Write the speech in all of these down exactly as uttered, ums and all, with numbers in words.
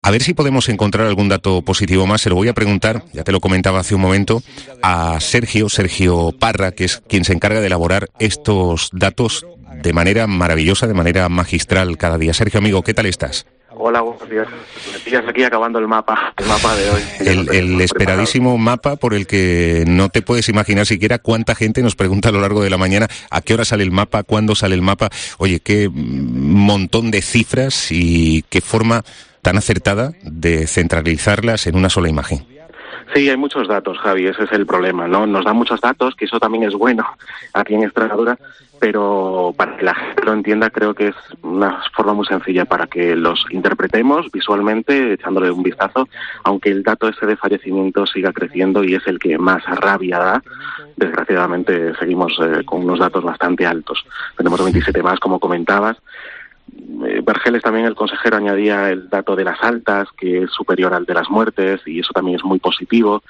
A ver si podemos encontrar algún dato positivo más. Se lo voy a preguntar, ya te lo comentaba hace un momento, a Sergio, Sergio Parra, que es quien se encarga de elaborar estos datos de manera maravillosa, de manera magistral cada día. Sergio, amigo, ¿qué tal estás? Hola, buenos días. Me pillas aquí acabando el mapa, el mapa de hoy. El, el esperadísimo mapa por el que no te puedes imaginar siquiera cuánta gente nos pregunta a lo largo de la mañana a qué hora sale el mapa, cuándo sale el mapa. Oye, qué montón de cifras y qué forma tan acertada de centralizarlas en una sola imagen. Sí, hay muchos datos, Javi, ese es el problema, ¿no? Nos dan muchos datos, que eso también es bueno aquí en Extremadura, pero para que la gente lo entienda creo que es una forma muy sencilla para que los interpretemos visualmente, echándole un vistazo, aunque el dato ese de fallecimiento siga creciendo y es el que más rabia da. Desgraciadamente seguimos eh, con unos datos bastante altos. Tenemos veintisiete más, como comentabas. Vergeles, también el consejero, añadía el dato de las altas, que es superior al de las muertes, y eso también es muy positivo.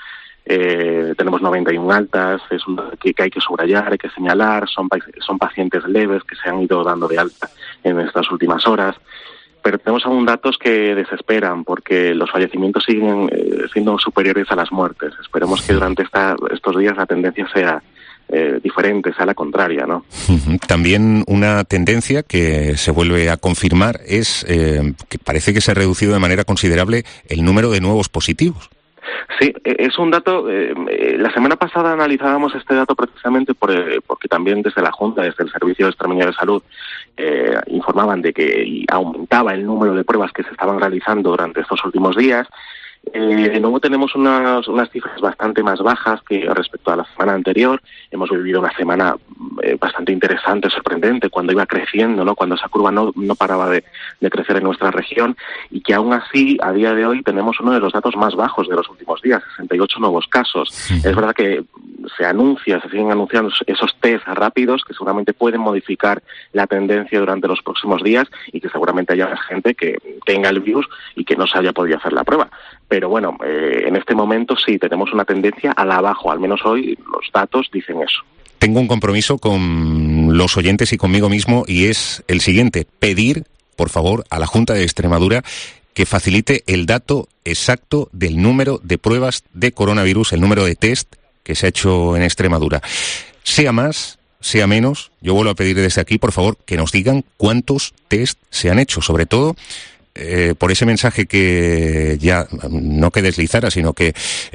Eh, tenemos noventa y uno altas, es un dato que, que hay que subrayar, hay que señalar, son, son pacientes leves que se han ido dando de alta en estas últimas horas. Pero tenemos aún datos que desesperan, porque los fallecimientos siguen eh, siendo superiores a las muertes. Esperemos que durante esta, estos días la tendencia sea Eh, diferente, sea la contraria, ¿no? También una tendencia que se vuelve a confirmar es eh, que parece que se ha reducido de manera considerable el número de nuevos positivos. Sí, es un dato, eh, la semana pasada analizábamos este dato precisamente por, eh, porque también desde la Junta, desde el Servicio Extremeño de Salud, eh, informaban de que aumentaba el número de pruebas que se estaban realizando durante estos últimos días. Eh, de nuevo tenemos unas, unas cifras bastante más bajas que respecto a la semana anterior. Hemos vivido una semana eh, bastante interesante, sorprendente, cuando iba creciendo, ¿no? Cuando esa curva no, no paraba de, de crecer en nuestra región, y que aún así, a día de hoy, tenemos uno de los datos más bajos de los últimos días, sesenta y ocho nuevos casos. Sí. Es verdad que se anuncia, se siguen anunciando esos test rápidos que seguramente pueden modificar la tendencia durante los próximos días, y que seguramente haya gente que tenga el virus y que no se haya podido hacer la prueba. Pero bueno, eh, en este momento sí tenemos una tendencia a la baja, al menos hoy los datos dicen eso. Tengo un compromiso con los oyentes y conmigo mismo, y es el siguiente: pedir, por favor, a la Junta de Extremadura que facilite el dato exacto del número de pruebas de coronavirus, el número de test que se ha hecho en Extremadura. Sea más, sea menos, yo vuelvo a pedir desde aquí, por favor, que nos digan cuántos test se han hecho, sobre todo Eh, por ese mensaje que ya no que deslizara, sino que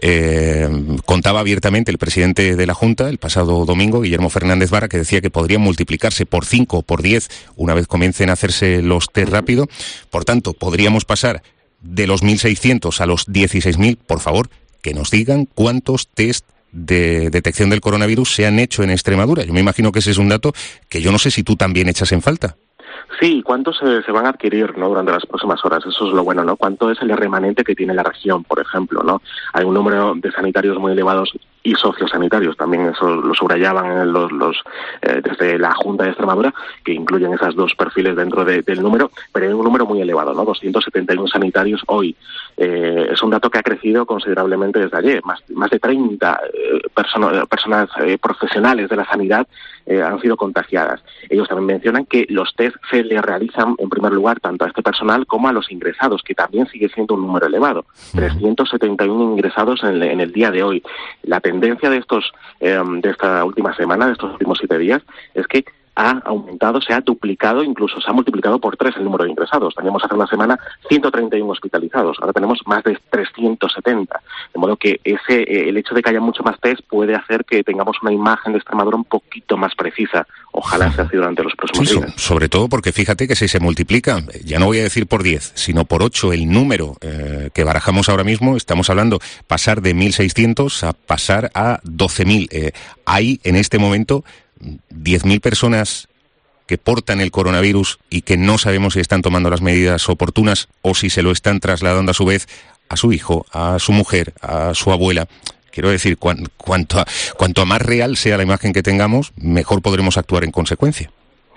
eh, contaba abiertamente el presidente de la Junta el pasado domingo, Guillermo Fernández Vara, que decía que podrían multiplicarse por cinco o por diez una vez comiencen a hacerse los test rápido. Por tanto, podríamos pasar de los mil seiscientos a los dieciséis mil. Por favor, que nos digan cuántos test de detección del coronavirus se han hecho en Extremadura. Yo me imagino que ese es un dato que yo no sé si tú también echas en falta. Sí, ¿cuántos se, se van a adquirir, ¿no?, durante las próximas horas? Eso es lo bueno, ¿no? ¿Cuánto es el remanente que tiene la región, por ejemplo, ¿no? Hay un número de sanitarios muy elevados y sociosanitarios, también eso lo subrayaban los, los eh, desde la Junta de Extremadura, que incluyen esos dos perfiles dentro de, del número, pero hay un número muy elevado, ¿no? doscientos setenta y uno sanitarios hoy. Eh, es un dato que ha crecido considerablemente desde ayer. Más, más de treinta eh, persona, personas eh, profesionales de la sanidad eh, han sido contagiadas. Ellos también mencionan que los test se le realizan, en primer lugar, tanto a este personal como a los ingresados, que también sigue siendo un número elevado. trescientos setenta y uno ingresados en, en el día de hoy. La tendencia de estos eh, de esta última semana, de estos últimos siete días, es que ha aumentado, se ha duplicado, incluso se ha multiplicado por tres el número de ingresados. Teníamos hace una semana ciento treinta y uno hospitalizados, ahora tenemos más de trescientos setenta. De modo que ese el hecho de que haya mucho más test puede hacer que tengamos una imagen de Extremadura un poquito más precisa. Ojalá sea así durante los próximos sí, días. So, sobre todo porque fíjate que si se multiplica, ya no voy a decir por diez, sino por ocho el número eh, que barajamos ahora mismo, estamos hablando pasar de mil seiscientos a pasar a doce mil. Eh, hay en este momento diez mil personas que portan el coronavirus y que no sabemos si están tomando las medidas oportunas o si se lo están trasladando a su vez a su hijo, a su mujer, a su abuela. Quiero decir, cuan, cuanto, a, cuanto a más real sea la imagen que tengamos, mejor podremos actuar en consecuencia.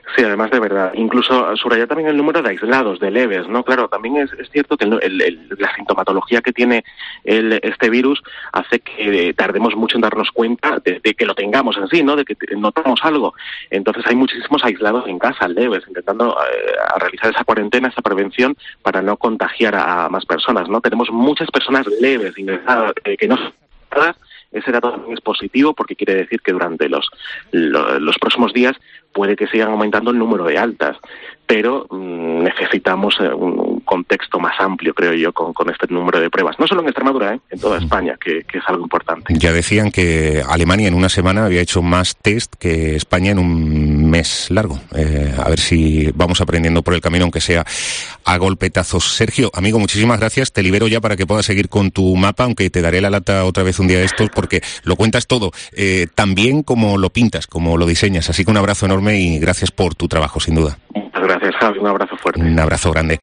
Sí, además de verdad. Incluso subrayar también el número de aislados, de leves, ¿no? Claro, también es, es cierto que el, el, el, la sintomatología que tiene el, este virus hace que tardemos mucho en darnos cuenta de, de que lo tengamos en sí, ¿no? De que notamos algo. Entonces hay muchísimos aislados en casa, leves, intentando eh, a realizar esa cuarentena, esa prevención para no contagiar a, a más personas, ¿no? Tenemos muchas personas leves, ingresadas, eh, que no son tratadas. Ese dato también es positivo porque quiere decir que durante los, los, los próximos días puede que sigan aumentando el número de altas, pero mmm, necesitamos eh, un, un contexto más amplio, creo yo, con, con este número de pruebas. No solo en Extremadura, ¿eh? En toda España, que, que es algo importante. Ya decían que Alemania en una semana había hecho más test que España en un mes largo. Eh, a ver si vamos aprendiendo por el camino, aunque sea a golpetazos. Sergio, amigo, muchísimas gracias. Te libero ya para que puedas seguir con tu mapa, aunque te daré la lata otra vez un día de estos, porque lo cuentas todo, eh, tan bien como lo pintas, como lo diseñas. Así que un abrazo enorme y gracias por tu trabajo, sin duda. Muchas gracias, Javi. Un abrazo fuerte. Un abrazo grande.